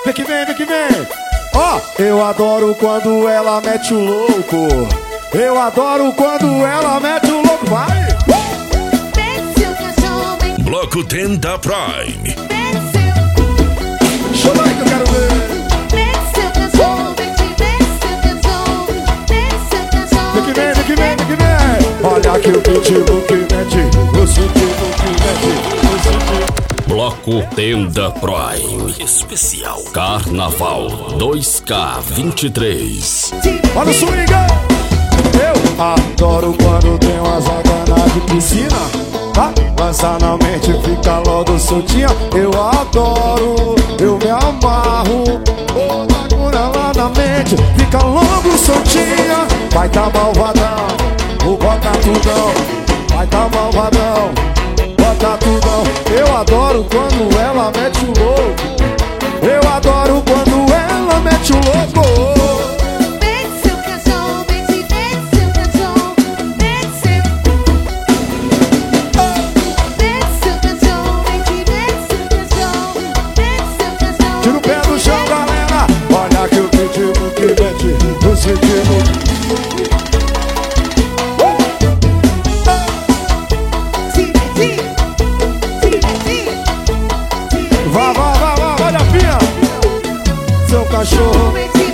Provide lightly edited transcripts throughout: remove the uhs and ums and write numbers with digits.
Vem que vem, vem que vem. Ó, eu adoro quando ela mete o louco. Eu adoro quando ela mete o louco. Vai! Bloco 10 da Prime. Chama aí que eu quero ver. Vem que vem, vem que vem, vem que vem. Olha que o pitbull que mete, o pitbull que mete, o pitbull. Bloco 10 da Prime. Especial Carnaval 2K23. Olha o swing! Eu adoro quando tem uma sacanagem de piscina. Lança na mente, fica logo soltinha. Eu adoro, eu me amarro. Bagulho lá na mente, fica logo soltinha. Vai tá malvadão, vou botar tudão. Vai tá malvadão, bota tudão. Eu adoro quando ela mete o louco. Eu adoro quando ela mete o louco. Tira o pé do chão, galera. Olha que o pitbull que mete, o pitbull. Vá, vá, vá, vá, olha a pia. Seu cachorro.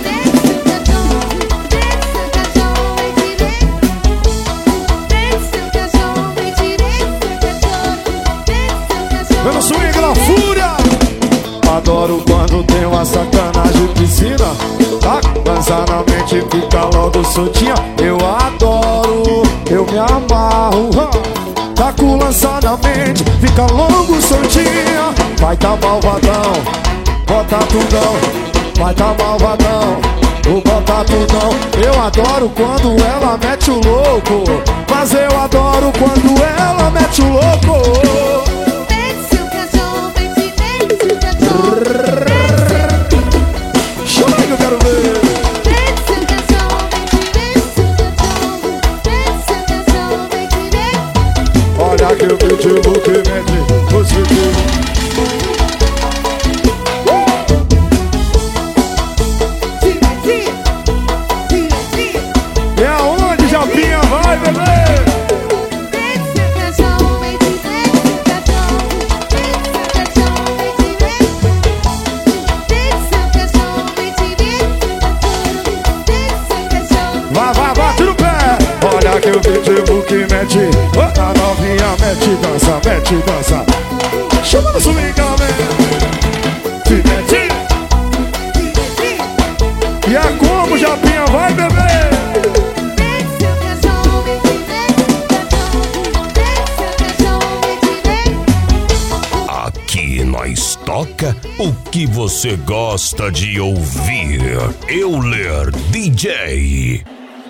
Vem no swing na fúria. Adoro quando tem uma sacanagem de piscina. Dança na mente, fica logo soltinha. Eu adoro, eu me amarro. Tá com lança na mente, fica logo soltinha. Vai tá malvadão, bota tudão. Vai tá malvadão, vou botar tudão. Eu adoro quando ela mete o louco. Mas eu adoro quando ela mete o louco. Chama aí que eu quero ver. Olha que o pitbull que mete, o pitbull. E aonde, Japinha? Vai, bebê! Vai, vai, vai, tira o pé. Olha que o pitbull que mete, a novinha mete, dança, mete, dança. Chama no swing, galera. Se mete. E é como, Japinha, vai, bebê. Aqui nós toca o que você gosta de ouvir. Euler DJ.